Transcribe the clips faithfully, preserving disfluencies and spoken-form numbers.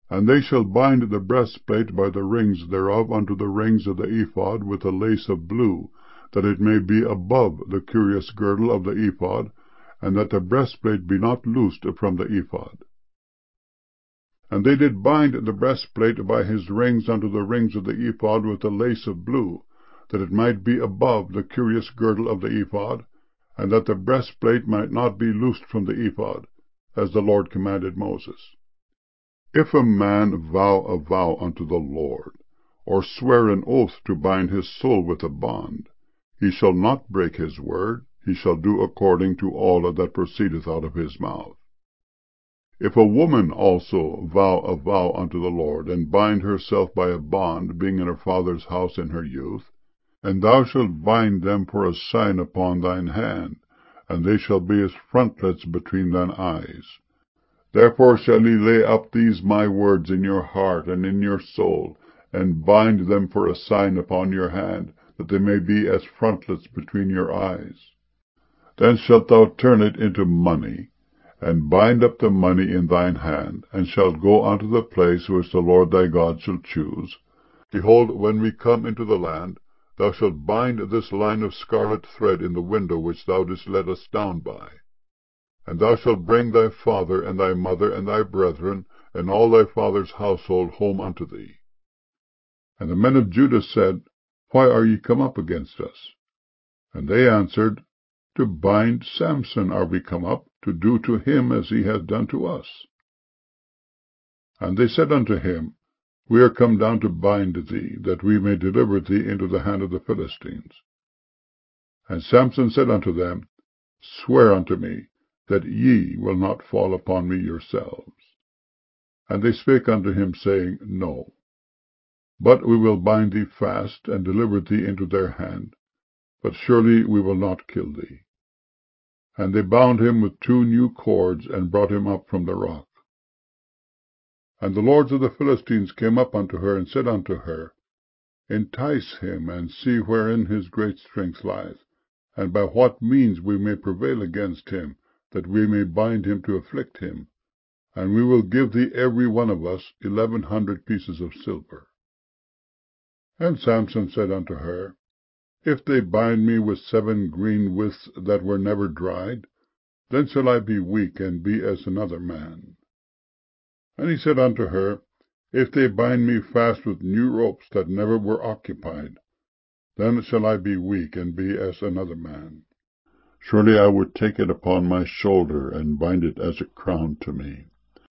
And they shall bind the breastplate by the rings thereof unto the rings of the ephod with a lace of blue, that it may be above the curious girdle of the ephod, and that the breastplate be not loosed from the ephod. And they did bind the breastplate by his rings unto the rings of the ephod with a lace of blue, that it might be above the curious girdle of the ephod, and that the breastplate might not be loosed from the ephod, as the Lord commanded Moses. If a man vow a vow unto the Lord, or swear an oath to bind his soul with a bond, he shall not break his word, he shall do according to all that proceedeth out of his mouth. If a woman also vow a vow unto the Lord, and bind herself by a bond, being in her father's house in her youth, and thou shalt bind them for a sign upon thine hand, and they shall be as frontlets between thine eyes. Therefore shall ye lay up these my words in your heart and in your soul, and bind them for a sign upon your hand, that they may be as frontlets between your eyes. Then shalt thou turn it into money, and bind up the money in thine hand, and shalt go unto the place which the Lord thy God shall choose. Behold, when we come into the land, thou shalt bind this line of scarlet thread in the window which thou didst let us down by. And thou shalt bring thy father, and thy mother, and thy brethren, and all thy father's household home unto thee. And the men of Judah said, Why are ye come up against us? And they answered, To bind Samson are we come up, to do to him as he hath done to us. And they said unto him, We are come down to bind thee, that we may deliver thee into the hand of the Philistines. And Samson said unto them, Swear unto me, that ye will not fall upon me yourselves. And they spake unto him, saying, No. But we will bind thee fast, and deliver thee into their hand, but surely we will not kill thee. And they bound him with two new cords, and brought him up from the rock. And the lords of the Philistines came up unto her, and said unto her, Entice him, and see wherein his great strength lieth, and by what means we may prevail against him, that we may bind him to afflict him, and we will give thee every one of us eleven hundred pieces of silver. And Samson said unto her, If they bind me with seven green withs that were never dried, then shall I be weak, and be as another man. And he said unto her, If they bind me fast with new ropes that never were occupied, then shall I be weak, and be as another man. Surely I would take it upon my shoulder, and bind it as a crown to me.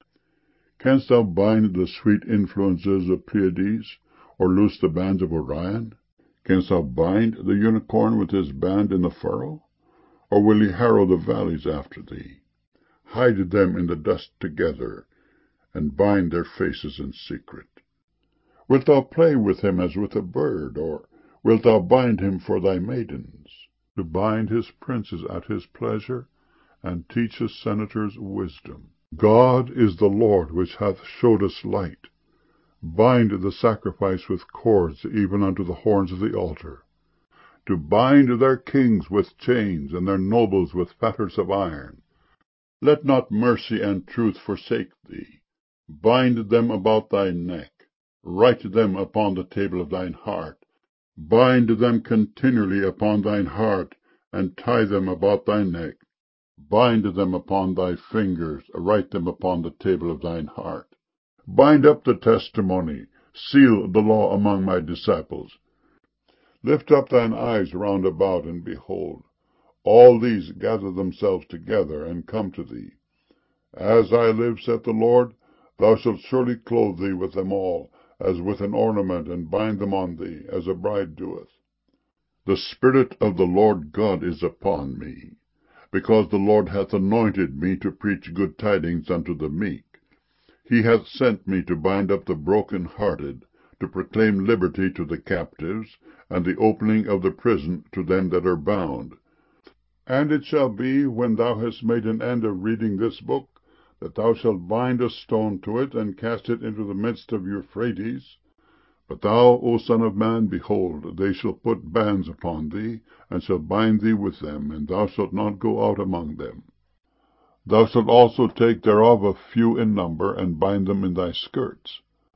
Canst thou bind the sweet influences of Pleiades, or loose the bands of Orion? Canst thou bind the unicorn with his band in the furrow? Or will he harrow the valleys after thee? Hide them in the dust together, and bind their faces in secret. Wilt thou play with him as with a bird, or wilt thou bind him for thy maidens, to bind his princes at his pleasure, and teach his senators wisdom? God is the Lord which hath showed us light. Bind the sacrifice with cords, even unto the horns of the altar, to bind their kings with chains, and their nobles with fetters of iron. Let not mercy and truth forsake thee. Bind them about thy neck. Write them upon the table of thine heart. Bind them continually upon thine heart, and tie them about thy neck. Bind them upon thy fingers, write them upon the table of thine heart. Bind up the testimony, seal the law among my disciples. Lift up thine eyes round about, and behold, all these gather themselves together, and come to thee. As I live, saith the Lord, thou shalt surely clothe thee with them all, as with an ornament, and bind them on thee, as a bride doeth. The Spirit of the Lord God is upon me, because the Lord hath anointed me to preach good tidings unto the meek. He hath sent me to bind up the broken-hearted, to proclaim liberty to the captives, and the opening of the prison to them that are bound. And it shall be, when thou hast made an end of reading this book, that thou shalt bind a stone to it, and cast it into the midst of Euphrates. But thou, O son of man, behold, they shall put bands upon thee, and shall bind thee with them, and thou shalt not go out among them. Thou shalt also take thereof a few in number, and bind them in thy skirts.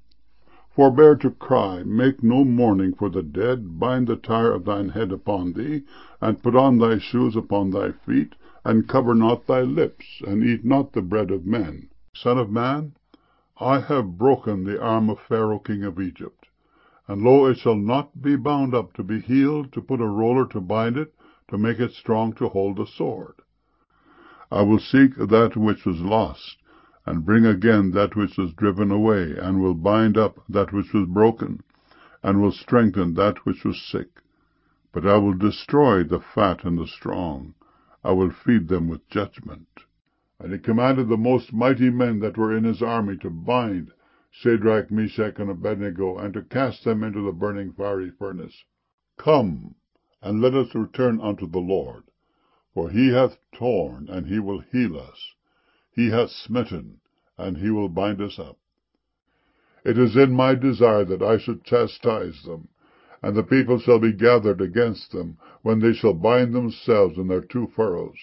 Forbear to cry, make no mourning for the dead, bind the tire of thine head upon thee, and put on thy shoes upon thy feet, and cover not thy lips, and eat not the bread of men. Son of man, I have broken the arm of Pharaoh king of Egypt, and lo, it shall not be bound up to be healed, to put a roller to bind it, to make it strong to hold the sword. I will seek that which was lost, and bring again that which was driven away, and will bind up that which was broken, and will strengthen that which was sick. But I will destroy the fat and the strong. I will feed them with judgment. And he commanded the most mighty men that were in his army to bind Shadrach, Meshach, and Abednego, and to cast them into the burning fiery furnace. Come, and let us return unto the Lord. For he hath torn, and he will heal us. He hath smitten, and he will bind us up. It is in my desire that I should chastise them, and the people shall be gathered against them, when they shall bind themselves in their two furrows.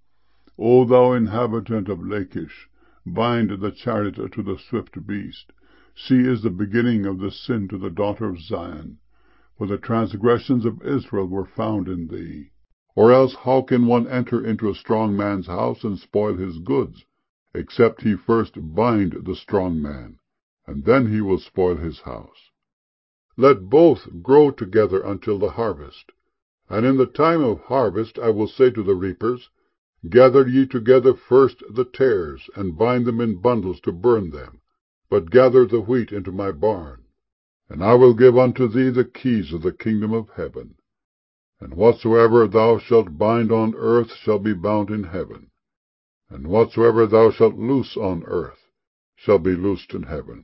O thou inhabitant of Lachish, bind the chariot to the swift beast. She is the beginning of the sin to the daughter of Zion, for the transgressions of Israel were found in thee. Or else how can one enter into a strong man's house and spoil his goods, except he first bind the strong man, and then he will spoil his house? Let both grow together until the harvest. And in the time of harvest I will say to the reapers, Gather ye together first the tares, and bind them in bundles to burn them, but gather the wheat into my barn. And I will give unto thee the keys of the kingdom of heaven. And whatsoever thou shalt bind on earth shall be bound in heaven, and whatsoever thou shalt loose on earth shall be loosed in heaven.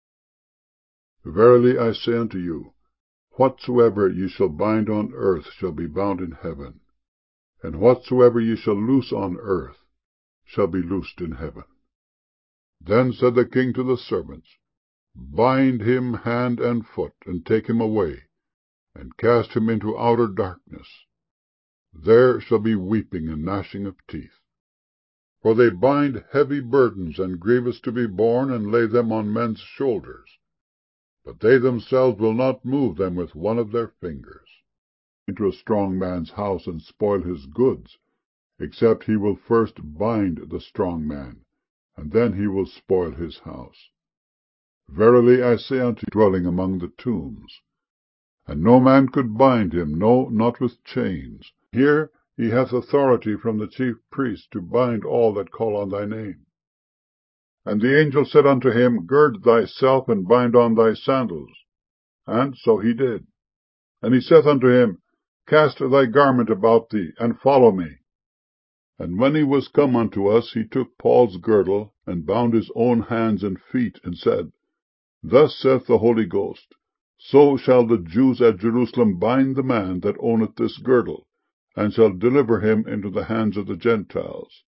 Verily I say unto you, whatsoever ye shall bind on earth shall be bound in heaven, and whatsoever ye shall loose on earth shall be loosed in heaven. Then said the king to the servants, Bind him hand and foot, and take him away, and cast him into outer darkness. There shall be weeping and gnashing of teeth. For they bind heavy burdens and grievous to be borne, and lay them on men's shoulders, but they themselves will not move them with one of their fingers. Into a strong man's house and spoil his goods, except he will first bind the strong man, and then he will spoil his house. Verily I say unto you, dwelling among the tombs, and no man could bind him, no, not with chains. Here he hath authority from the chief priest to bind all that call on thy name. And the angel said unto him, Gird thyself, and bind on thy sandals. And so he did. And he saith unto him, Cast thy garment about thee, and follow me. And when he was come unto us, he took Paul's girdle, and bound his own hands and feet, and said, Thus saith the Holy Ghost, So shall the Jews at Jerusalem bind the man that owneth this girdle, and shall deliver him into the hands of the Gentiles.